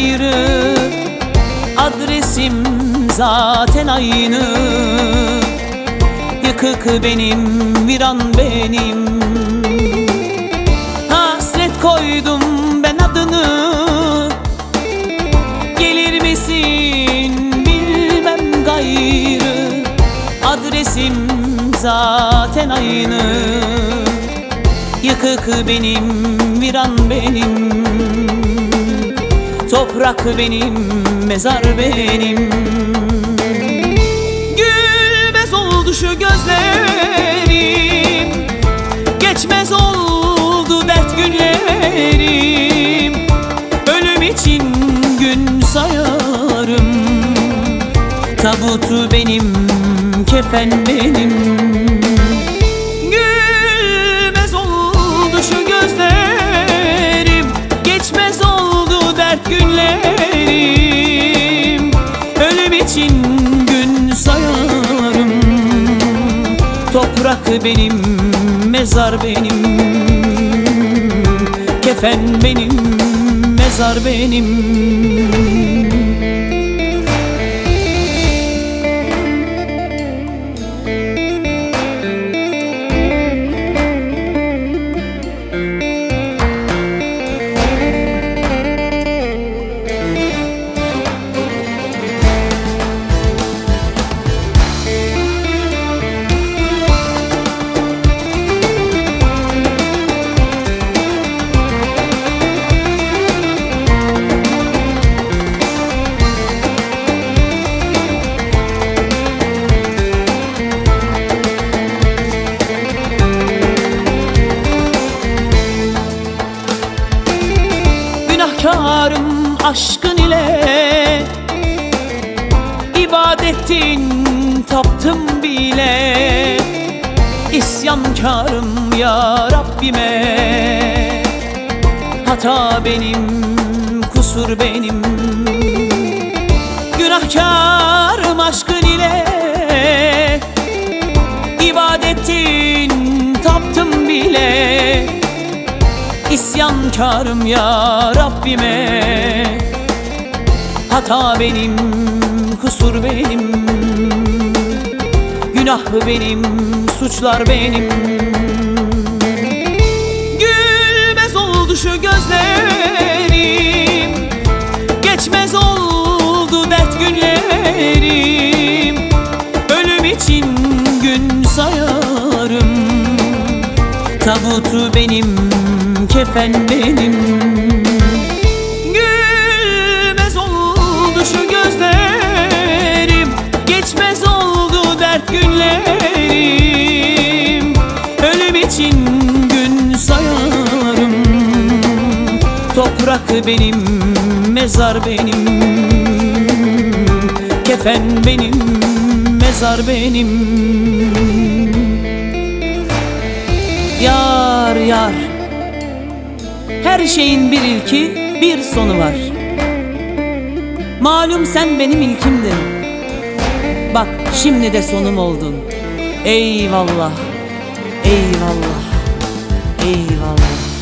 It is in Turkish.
gayrı, adresim zaten aynı. Yıkık benim, viran benim. Hasret koydum ben adını, gelir misin bilmem gayrı, adresim zaten aynı. Yıkık benim, viran benim. Toprak benim, mezar benim. Gülmez oldu şu gözlerim, geçmez oldu dert günlerim. Ölüm için gün sayarım, tabutu benim, kefen benim. Gülmez oldu şu gözlerim, geçmez oldu dert günlerim. Ölüm için gün sayarım, toprak benim, mezar benim. Kefen benim, mezar benim. Günahkarım aşkın ile, ibadettin taptım bile. İsyankarım ya Rabbime, hata benim, kusur benim. Günahkarım aşkın ile, ibadettin taptım bile. İsyankarım ya Rabbime, hata benim, kusur benim. Günah benim, suçlar benim. Gülmez oldu şu gözlerim, geçmez oldu dert günlerim. Ölüm için gün sayarım, tabutu benim, kefen benim. Gülmez oldu şu gözlerim, geçmez oldu dert günlerim. Ölüm için gün sayarım, toprak benim, mezar benim. Kefen benim, mezar benim. Yar yar, her şeyin bir ilki, bir sonu var. Malum sen benim ilkimdin, bak şimdi de sonum oldun. Eyvallah, eyvallah, eyvallah.